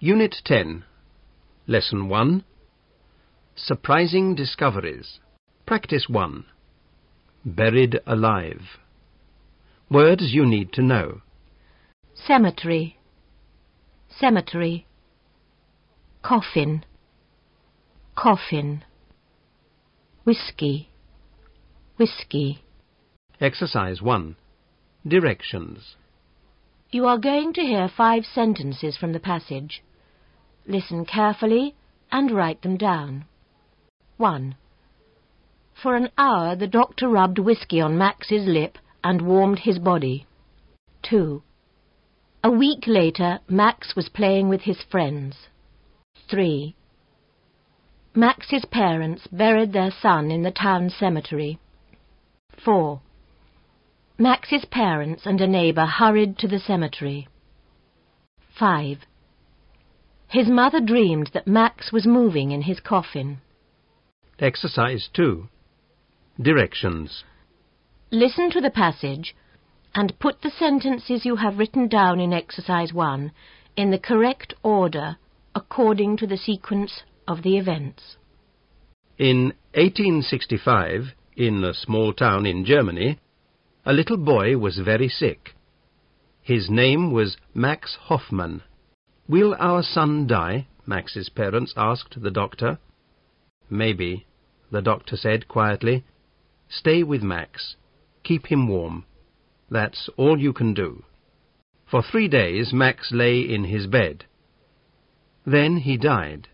Unit 10. Lesson 1. Surprising Discoveries. Practice 1. Buried alive. Words you need to know. Cemetery, cemetery. Coffin, coffin. Whiskey, whiskey. Exercise 1. Directions. You are going to hear 5 sentences from the passage. Listen carefully and write them down. 1. For an hour the doctor rubbed whiskey on Max's lip and warmed his body. 2. A week later, Max was playing with his friends. 3. Max's parents buried their son in the town cemetery. 4. Max's parents and a neighbour hurried to the cemetery. 5. His mother dreamed that Max was moving in his coffin. Exercise 2. Directions. Listen to the passage and put the sentences you have written down in Exercise 1 in the correct order according to the sequence of the events. In 1865, in a small town in Germany, a little boy was very sick. His name was Max Hoffmann. "Will our son die?" Max's parents asked the doctor. "Maybe," the doctor said quietly. "Stay with Max. Keep him warm. That's all you can do." For 3 days Max lay in his bed. Then he died.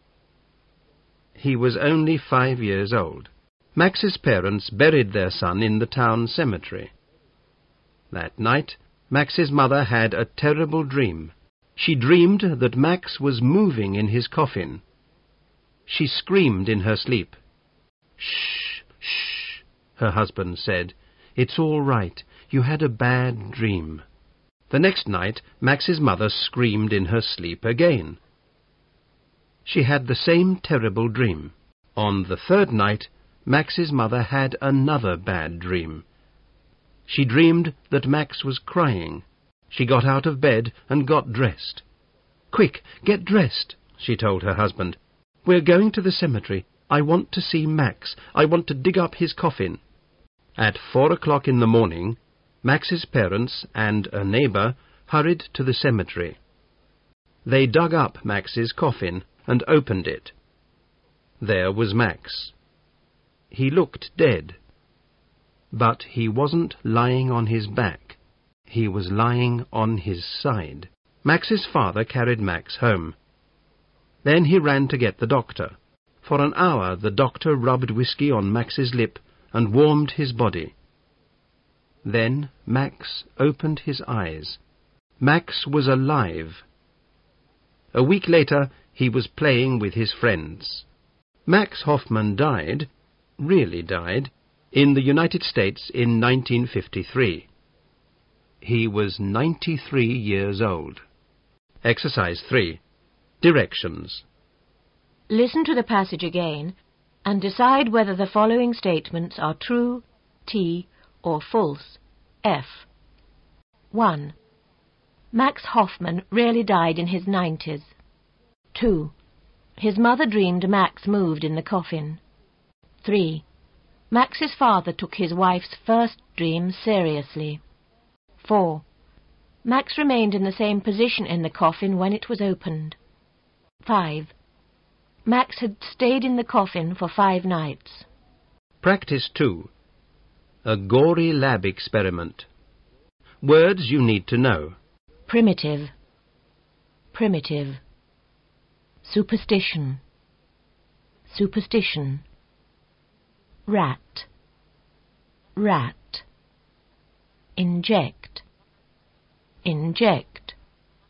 He was only 5 years old. Max's parents buried their son in the town cemetery. That night, Max's mother had a terrible dream. She dreamed that Max was moving in his coffin. She screamed in her sleep. "Shh, shh," her husband said. "It's all right. You had a bad dream." The next night, Max's mother screamed in her sleep again. She had the same terrible dream. On the 3rd night, Max's mother had another bad dream. She dreamed that Max was crying. She got out of bed and got dressed. "Quick, get dressed," she told her husband. "We're going to the cemetery. I want to see Max. I want to dig up his coffin." At 4 o'clock in the morning, Max's parents and a neighbour hurried to the cemetery. They dug up Max's coffin and opened it. There was Max. He looked dead. But he wasn't lying on his back. He was lying on his side. Max's father carried Max home. Then he ran to get the doctor. For an hour the doctor rubbed whiskey on Max's lip and warmed his body. Then Max opened his eyes. Max was alive. A week later he was playing with his friends. Max Hoffmann died, really died, in the United States in 1953. He was 93 years old. Exercise 3. Directions. Listen to the passage again and decide whether the following statements are true, T, or false, F. 1. Max Hoffmann really died in his 90s. 2. His mother dreamed Max moved in the coffin. 3. Max's father took his wife's first dream seriously. 4. Max remained in the same position in the coffin when it was opened. 5. Max had stayed in the coffin for 5 nights. Practice 2. A gory lab experiment. Words you need to know. Primitive, primitive. Superstition, superstition. Rat, rat. Inject, inject.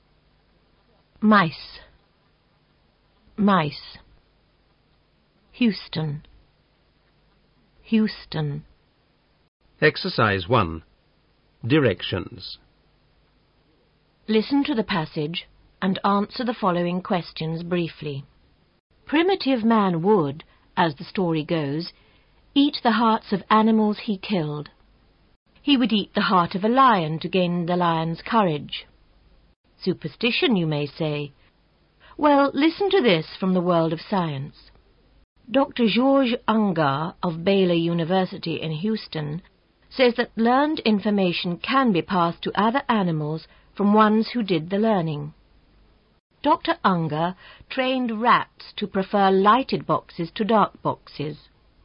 Mice, mice. Houston, Houston. Exercise 1. Directions. Listen to the passage and answer the following questions briefly. Primitive man would, as the story goes, eat the hearts of animals he killed. He would eat the heart of a lion to gain the lion's courage. Superstition, you may say. Well, listen to this from the world of science. Dr. George Ungar of Baylor University in Houston says that learned information can be passed to other animals from ones who did the learning. Dr. Ungar trained rats to prefer lighted boxes to dark boxes.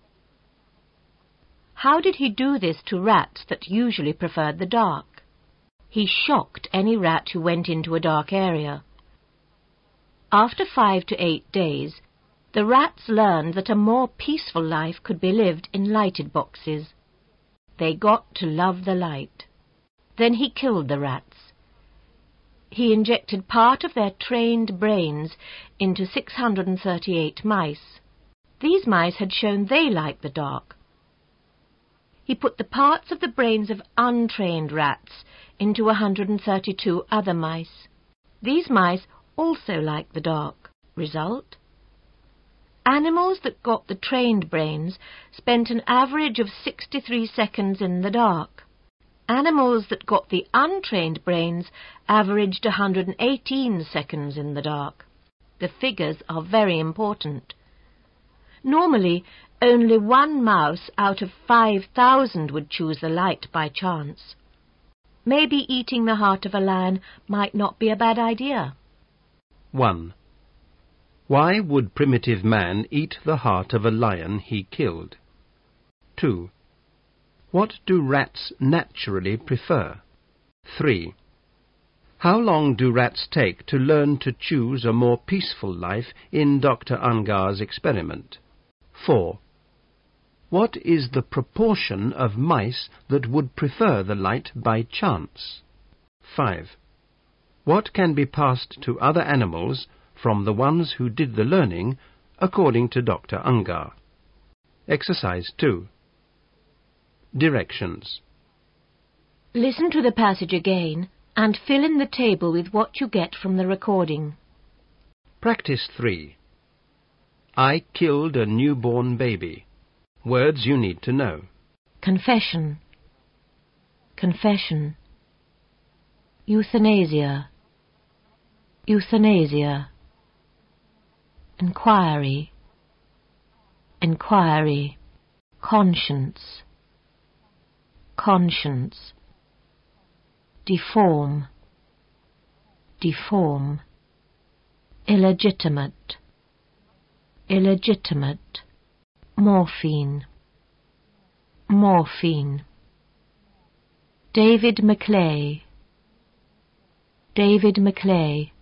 How did he do this to rats that usually preferred the dark? He shocked any rat who went into a dark area. After 5 to 8 days, the rats learned that a more peaceful life could be lived in lighted boxes. They got to love the light. Then he killed the rats. He injected part of their trained brains into 638 mice. These mice had shown they liked the dark. He put the parts of the brains of untrained rats into 132 other mice. These mice also liked the dark. Result? Animals that got the trained brains spent an average of 63 seconds in the dark. Animals that got the untrained brains averaged 118 seconds in the dark. The figures are very important. Normally, only one mouse out of 5,000 would choose the light by chance. Maybe eating the heart of a lion might not be a bad idea. 1. Why would primitive man eat the heart of a lion he killed? 2. What do rats naturally prefer? 3. How long do rats take to learn to choose a more peaceful life in Dr. Ungar's experiment? 4. What is the proportion of mice that would prefer the light by chance? 5. What can be passed to other animals from the ones who did the learning, according to Dr. Ungar? Exercise 2. Directions. Listen to the passage again and fill in the table with what you get from the recording. Practice 3. I killed a newborn baby. Words you need to know. Confession. Confession. Euthanasia. Euthanasia. Inquiry. Inquiry. Conscience. Conscience. Deform. Deform. Illegitimate. Illegitimate. Morphine. Morphine. David Maclay. David Maclay.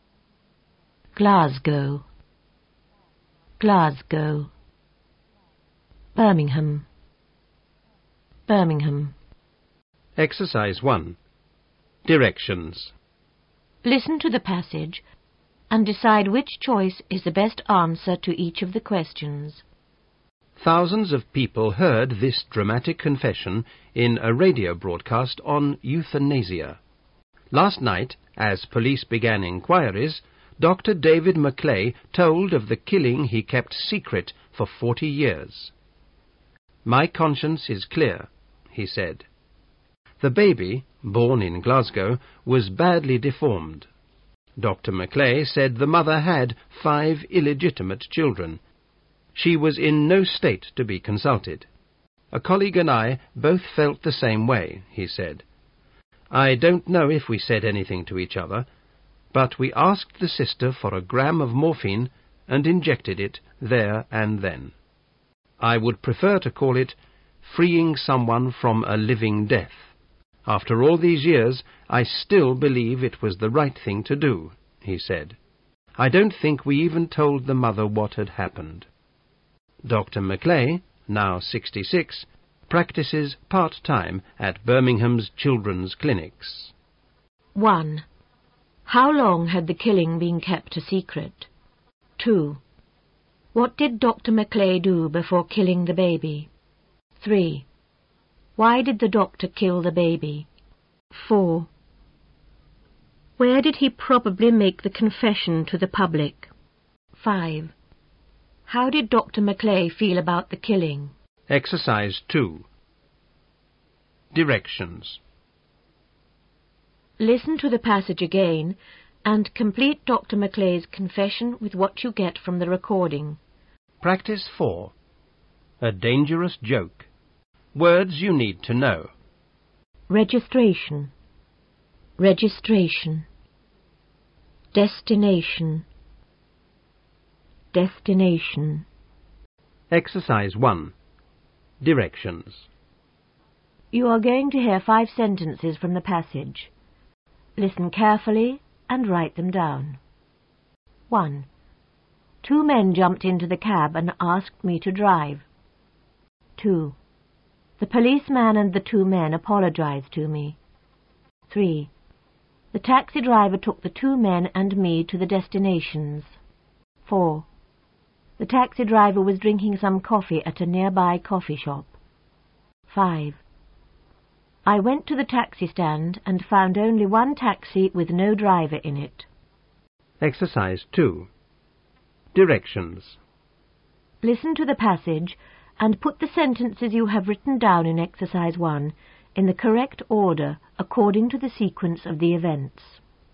Glasgow. Glasgow. Birmingham. Birmingham. Exercise 1. Directions. Listen to the passage and decide which choice is the best answer to each of the questions. Thousands of people heard this dramatic confession in a radio broadcast on euthanasia. Last night, as police began inquiries, Dr. David Maclay told of the killing he kept secret for 40 years. My conscience is clear, he said. The baby, born in Glasgow, was badly deformed. Dr. Maclay said the mother had 5 illegitimate children. She was in no state to be consulted. A colleague and I both felt the same way, he said. I don't know if we said anything to each other, but we asked the sister for a gram of morphine and injected it there and then. I would prefer to call it freeing someone from a living death. After all these years, I still believe it was the right thing to do, he said. I don't think we even told the mother what had happened. Dr. Maclay, now 66, practices part-time at Birmingham's children's clinics. 1. How long had the killing been kept a secret? 2. What did Dr. Maclay do before killing the baby? 3. Why did the doctor kill the baby? 4. Where did he probably make the confession to the public? 5. How did Dr. Maclay feel about the killing? Exercise 2. Directions. Listen to the passage again and complete Dr. Maclay's confession with what you get from the recording. Practice 4. A dangerous joke. Words you need to know. Registration. Registration. Destination. Destination. Exercise 1. Directions. You are going to hear 5 sentences from the passage. Listen carefully and write them down. 1. 2 men jumped into the cab and asked me to drive. 2. The policeman and the 2 men apologized to me. 3. The taxi driver took the 2 men and me to the destinations. 4. The taxi driver was drinking some coffee at a nearby coffee shop. 5. I went to the taxi stand and found only one taxi with no driver in it. Exercise 2. Directions. Listen to the passage and put the sentences you have written down in Exercise 1 in the correct order according to the sequence of the events.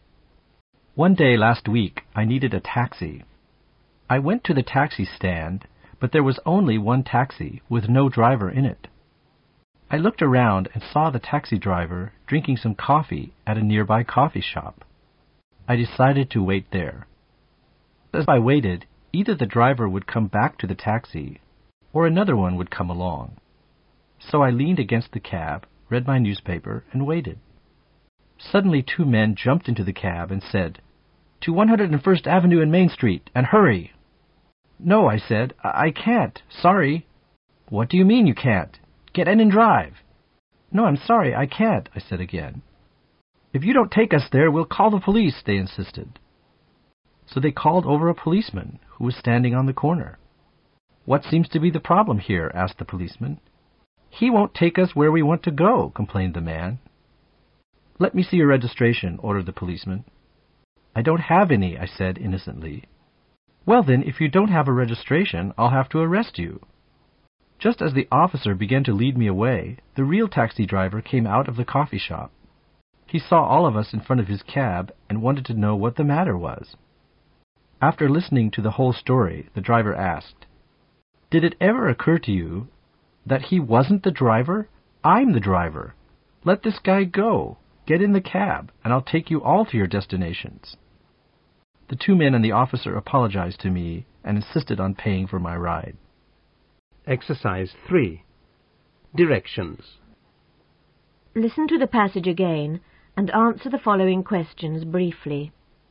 One day last week, I needed a taxi. I went to the taxi stand, but there was only one taxi with no driver in it. I looked around and saw the taxi driver drinking some coffee at a nearby coffee shop. I decided to wait there. As I waited, either the driver would come back to the taxi, or another one would come along. So I leaned against the cab, read my newspaper, and waited. Suddenly 2 men jumped into the cab and said, "To 101st Avenue and Main Street, and hurry!" "No," I said, I can't. Sorry." "What do you mean you can't? Get in and drive." "No, I'm sorry, I can't," I said again. "If you don't take us there, we'll call the police," they insisted. So they called over a policeman who was standing on the corner. "What seems to be the problem here?" asked the policeman. "He won't take us where we want to go," complained the man. "Let me see your registration," ordered the policeman. "I don't have any," I said innocently. "Well then, if you don't have a registration, I'll have to arrest you." Just as the officer began to lead me away, the real taxi driver came out of the coffee shop. He saw all of us in front of his cab and wanted to know what the matter was. After listening to the whole story, the driver asked, "Did it ever occur to you that he wasn't the driver? I'm the driver. Let this guy go. Get in the cab, and I'll take you all to your destinations." The 2 men and the officer apologized to me and insisted on paying for my ride. Exercise 3. Directions. Listen to the passage again and answer the following questions briefly.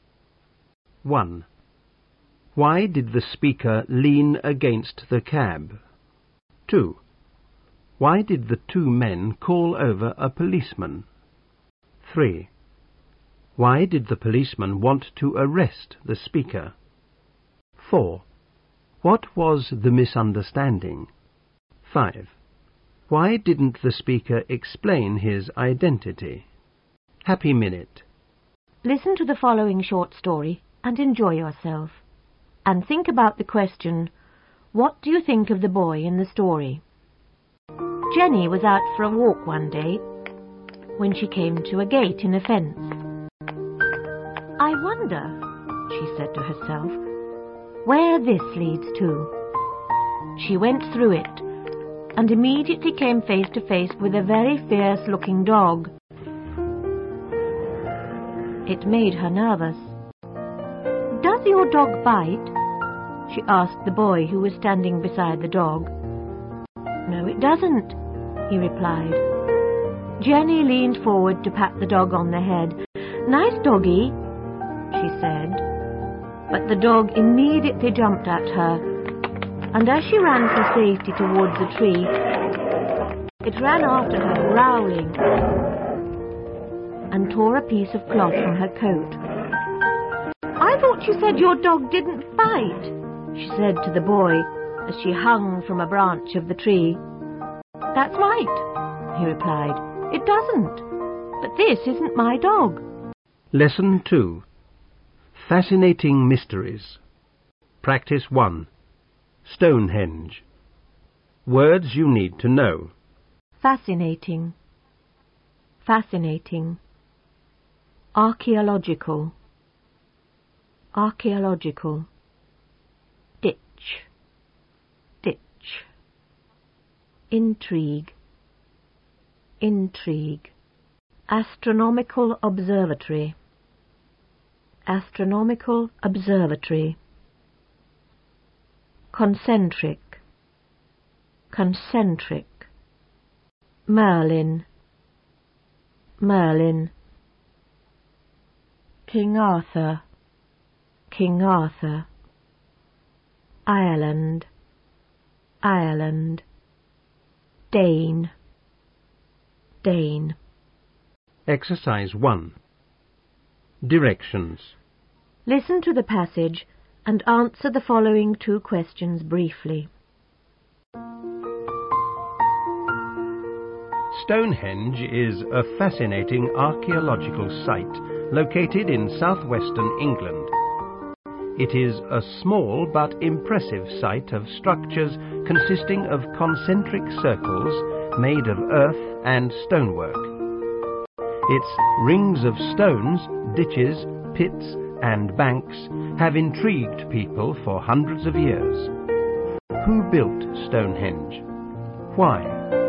1. Why did the speaker lean against the cab? 2. Why did the 2 men call over a policeman? 3. Why did the policeman want to arrest the speaker? 4. What was the misunderstanding? 5. Why didn't the speaker explain his identity? Happy Minute. Listen to the following short story and enjoy yourself. And think about the question, what do you think of the boy in the story? Jenny was out for a walk one day when she came to a gate in a fence. "I wonder," she said to herself, "where this leads to." She went through it and immediately came face to face with a very fierce-looking dog. It made her nervous. "Does your dog bite?" she asked the boy who was standing beside the dog. "No, it doesn't," he replied. Jenny leaned forward to pat the dog on the head. "Nice doggy," she said. But the dog immediately jumped at her, and as she ran for safety towards the tree, it ran after her, growling, and tore a piece of cloth from her coat. "I thought you said your dog didn't bite," she said to the boy as she hung from a branch of the tree. "That's right," he replied. "It doesn't. But this isn't my dog." Lesson 2. Fascinating Mysteries. Practice 1. Stonehenge. Words you need to know. Fascinating. Fascinating. Archaeological. archaeological, ditch, ditch, intrigue, intrigue, astronomical observatory, astronomical observatory, concentric, concentric, Merlin, Merlin, King Arthur, King Arthur, Ireland, Ireland, Dane, Dane. Exercise 1. Directions. Listen to the passage and answer the following 2 questions briefly. Stonehenge is a fascinating archaeological site located in southwestern England. It is a small but impressive site of structures consisting of concentric circles made of earth and stonework. Its rings of stones, ditches, pits and banks have intrigued people for hundreds of years. Who built Stonehenge? Why?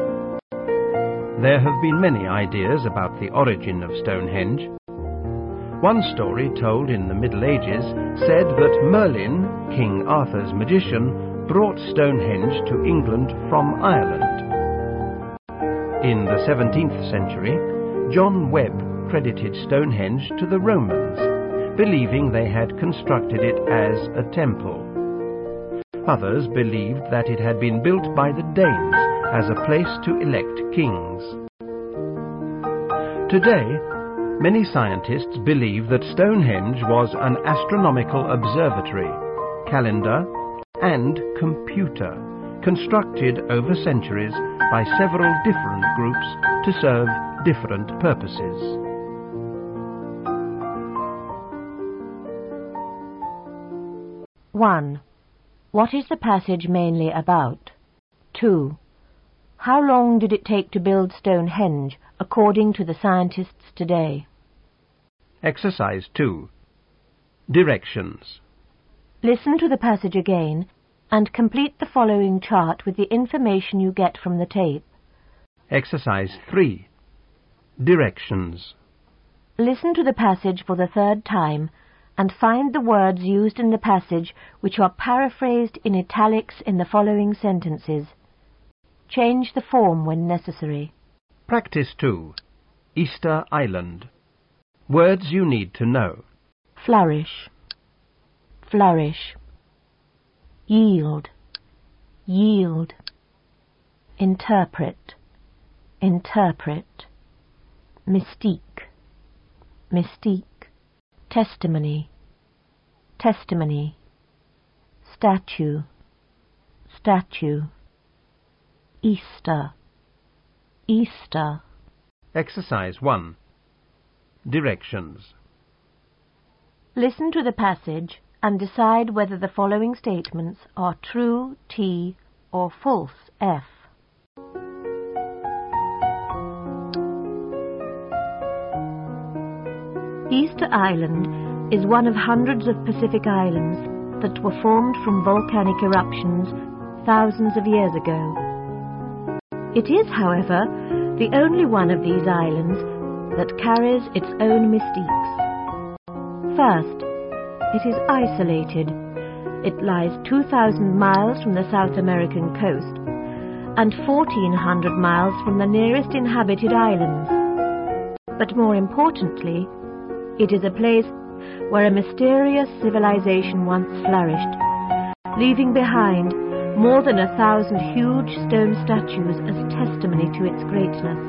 There have been many ideas about the origin of Stonehenge. One story told in the Middle Ages said that Merlin, King Arthur's magician, brought Stonehenge to England from Ireland. In the 17th century, John Webb credited Stonehenge to the Romans, believing they had constructed it as a temple. Others believed that it had been built by the Danes as a place to elect kings. Today, many scientists believe that Stonehenge was an astronomical observatory, calendar, and computer, constructed over centuries by several different groups to serve different purposes. One. What is the passage mainly about? 2. How long did it take to build Stonehenge, according to the scientists today? Exercise 2. Directions. Listen to the passage again and complete the following chart with the information you get from the tape. Exercise 3. Directions. Listen to the passage for the 3rd time and find the words used in the passage which are paraphrased in italics in the following sentences. Change the form when necessary. Practice 2. Easter Island. Words you need to know. Flourish, flourish. Yield, yield. Interpret, interpret. Mystique, mystique. Testimony, testimony. Statue, statue. Easter, Easter. Exercise 1. Directions. Listen to the passage and decide whether the following statements are true T or false F. Easter Island is one of hundreds of Pacific islands that were formed from volcanic eruptions thousands of years ago. It is, however, the only one of these islands that carries its own mystiques. First, it is isolated. It lies 2,000 miles from the South American coast and 1,400 miles from the nearest inhabited islands. But more importantly, it is a place where a mysterious civilization once flourished, leaving behind more than 1,000 huge stone statues as testimony to its greatness.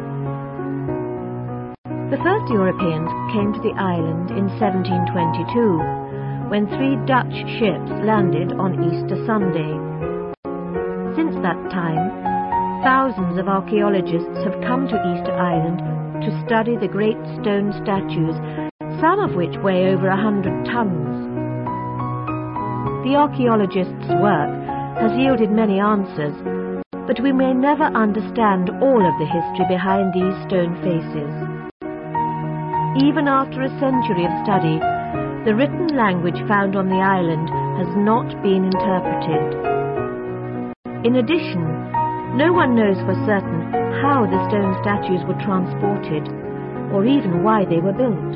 The first Europeans came to the island in 1722, when 3 Dutch ships landed on Easter Sunday. Since that time, thousands of archaeologists have come to Easter Island to study the great stone statues, some of which weigh over 100 tons. The archaeologists' work has yielded many answers, but we may never understand all of the history behind these stone faces. Even after a century of study, The written language found on the island has not been interpreted. In addition, no one knows for certain how the stone statues were transported, or even why they were built.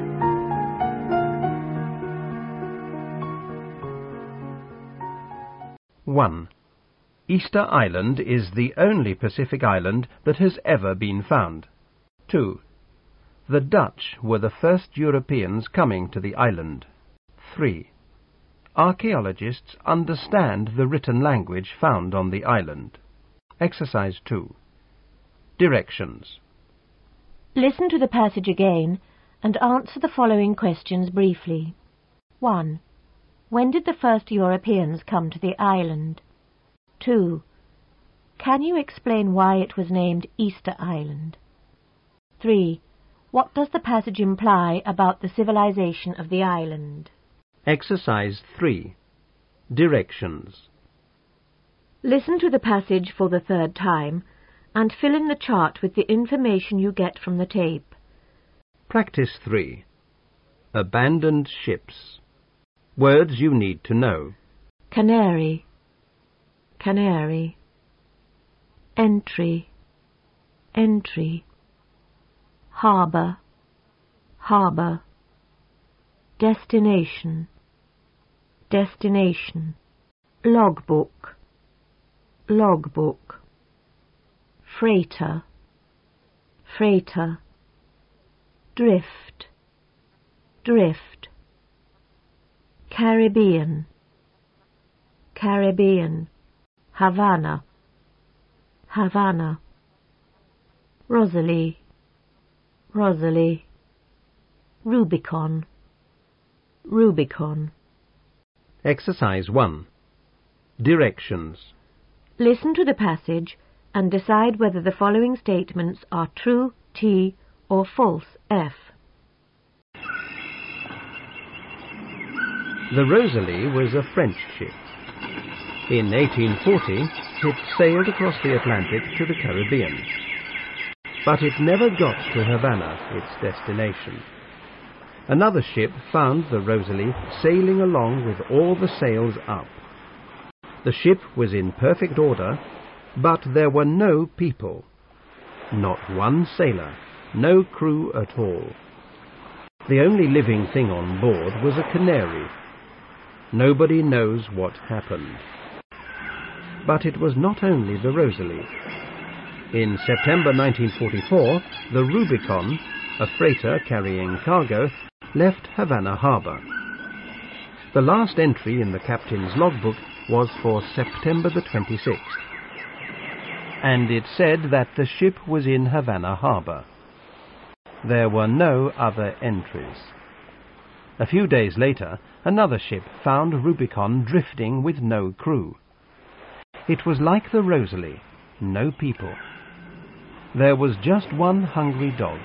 One. Easter Island is the only Pacific island that has ever been found. 2. The Dutch were the first Europeans coming to the island. 3. Archaeologists understand the written language found on the island. Exercise 2. Directions. Listen to the passage again and answer the following questions briefly. 1. When did the first Europeans come to the island? 2. Can you explain why it was named Easter Island? 3. What does the passage imply about the civilization of the island? Exercise 3. Directions. Listen to the passage for the third time and fill in the chart with the information you get from the tape. Practice 3. Abandoned ships. Words you need to know. Canary, canary. Entry, entry. Harbour, harbour. Destination, destination. Logbook, logbook. Freighter, freighter. Drift, drift. Caribbean, Caribbean. Havana, Havana. Rosalie, Rosalie. Rubicon, Rubicon. Exercise 1. Directions. Listen to the passage and decide whether the following statements are true, T, or false, F. The Rosalie was a French ship. In 1840, it sailed across the Atlantic to the Caribbean. But it never got to Havana, its destination. Another ship found the Rosalie sailing along with all the sails up. The ship was in perfect order, but there were no people. Not one sailor, no crew at all. The only living thing on board was a canary. Nobody knows what happened. But it was not only the Rosalie. In September 1944, the Rubicon, a freighter carrying cargo, left Havana Harbour. The last entry in the captain's logbook was for September the 26th, and it said that the ship was in Havana Harbour. There were no other entries. A few days later, another ship found Rubicon drifting with no crew. It was like the Rosalie, no people. There was just one hungry dog.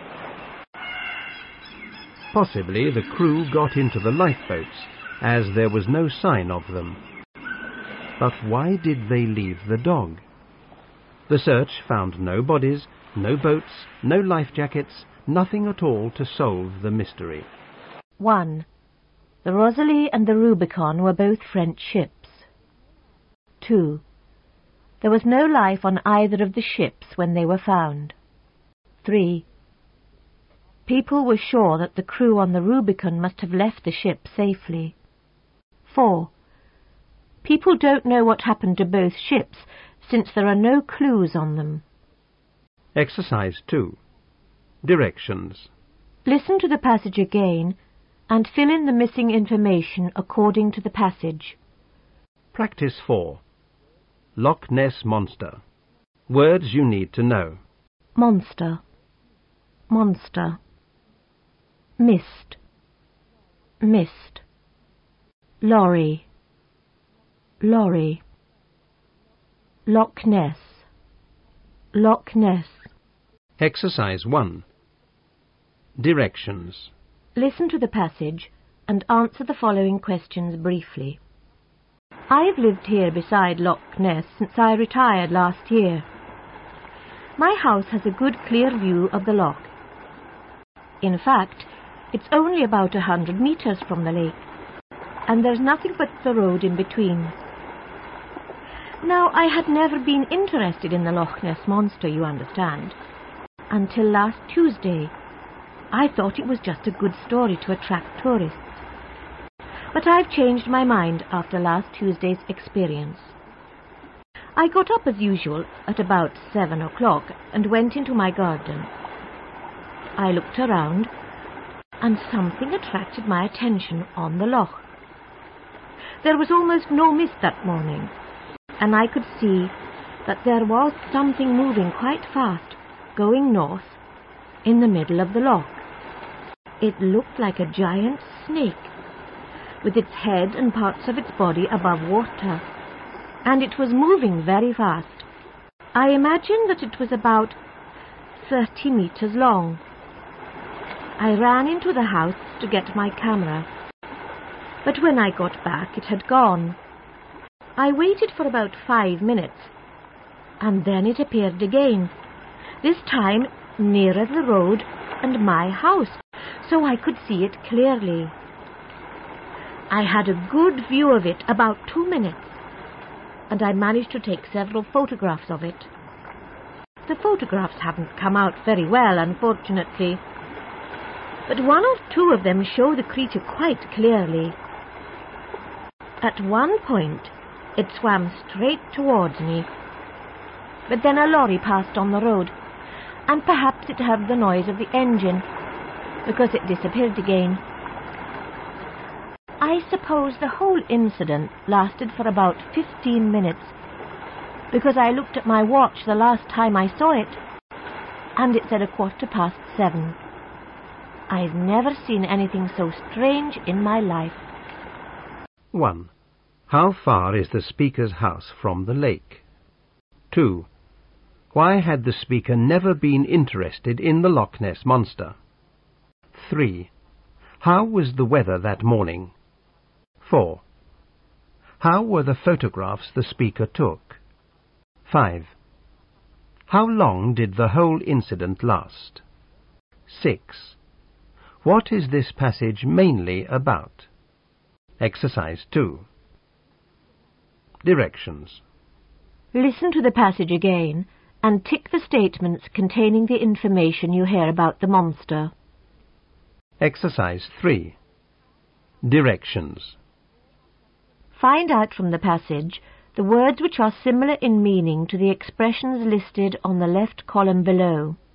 Possibly the crew got into the lifeboats, as there was no sign of them. But why did they leave the dog? The search found no bodies, no boats, no life jackets, nothing at all to solve the mystery. 1. The Rosalie and the Rubicon were both French ships. 2. There was no life on either of the ships when they were found. 3. People were sure that the crew on the Rubicon must have left the ship safely. 4. People don't know what happened to both ships, since there are no clues on them. Exercise 2. Directions. Listen to the passage again and fill in the missing information according to the passage. Practice 4. Loch Ness Monster. Words you need to know. Monster, monster. Mist, mist. Lorry, lorry. Loch Ness, Loch Ness. Exercise 1. Directions. Listen to the passage and answer the following questions briefly. I've lived here beside Loch Ness since I retired last year. My house has a good clear view of the loch. In fact, it's only about 100 metres from the lake. and there's nothing but the road in between. Now, I had never been interested in the Loch Ness Monster, you understand, until last Tuesday. I thought it was just a good story to attract tourists. But I've changed my mind after last Tuesday's experience. I got up as usual at about 7 o'clock and went into my garden. I looked around, and something attracted my attention on the loch. There was almost no mist that morning, and I could see that there was something moving quite fast, going north, in the middle of the loch. It looked like a giant snake, with its head and parts of its body above water, and it was moving very fast. I imagined that it was about 30 meters long. I ran into the house to get my camera, but when I got back it had gone. I waited for about 5 minutes, and then it appeared again, this time nearer the road and my house, so I could see it clearly. I had a good view of it, about 2 minutes, and I managed to take several photographs of it. The photographs haven't come out very well, unfortunately, but 1 or 2 of them show the creature quite clearly. At one point, it swam straight towards me, but then a lorry passed on the road, and perhaps it heard the noise of the engine, because it disappeared again. I suppose the whole incident lasted for about 15 minutes, because I looked at my watch the last time I saw it, and it said 7:15. I've never seen anything so strange in my life. 1. How far is the speaker's house from the lake? 2. Why had the speaker never been interested in the Loch Ness Monster? 3. How was the weather that morning? 4. How were the photographs the speaker took? 5. How long did the whole incident last? 6. What is this passage mainly about? Exercise 2. Directions. Listen to the passage again and tick the statements containing the information you hear about the monster. Exercise 3. Directions. Find out from the passage the words which are similar in meaning to the expressions listed on the left column below.